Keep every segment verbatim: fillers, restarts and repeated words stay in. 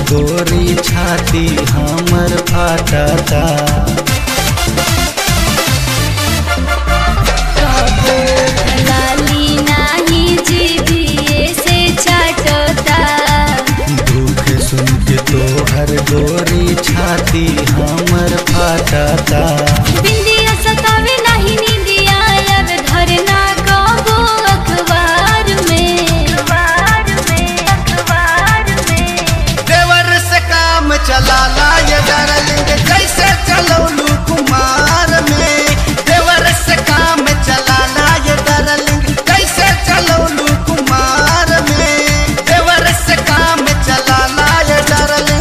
गोरी छाती हमर फाटता। लाली नाही जीभिए से चाटता। दुख सुन के तोहर गोरी छाती हमर फाटता। बिंदिया सतावे नाही नींदिया अब घर ना कबो अखबार में अखबार में अखबार में। देवर से काम चलाला ये डार्लिंग जैसे चलौलू कुमार में। देवर से काम चलाला ये डार्लिंग जैसे चलौलू कुमार में। देवर से काम चलाला ये डार्लिंग।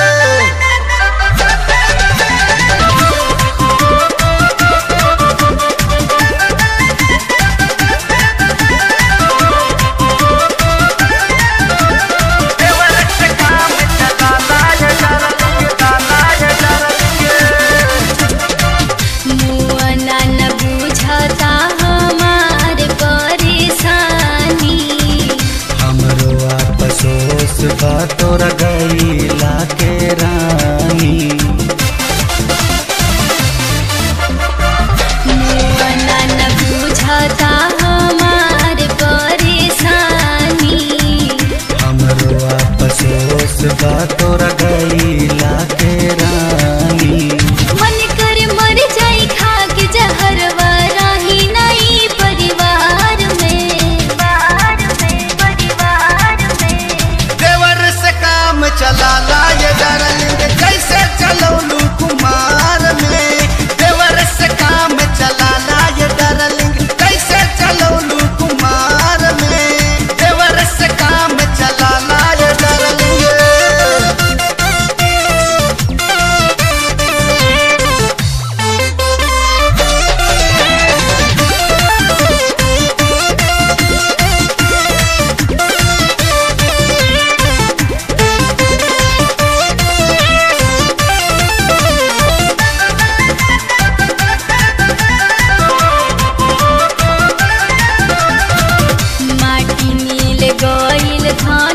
मुअना न बुझता हमार परेशानी। हमरो आपसोस बा तोरा गईला के रानी। मुअना न बुझता हमार परेशानी। हमरो आपसोस बा तोरा गईला के रानी। मन कर मर जाई खा के जहरवा राही नहीं परिवार में परिवार में परिवार में। देवर से काम चलाला ये डार्लिंग जैसे चलौलू कुमार में। देवर से काम चलाला ये डार्लिंग जैसे चलौलू कुमार में। देवर से काम चलाला ये डार्लिंग। माटी मिल गइल धान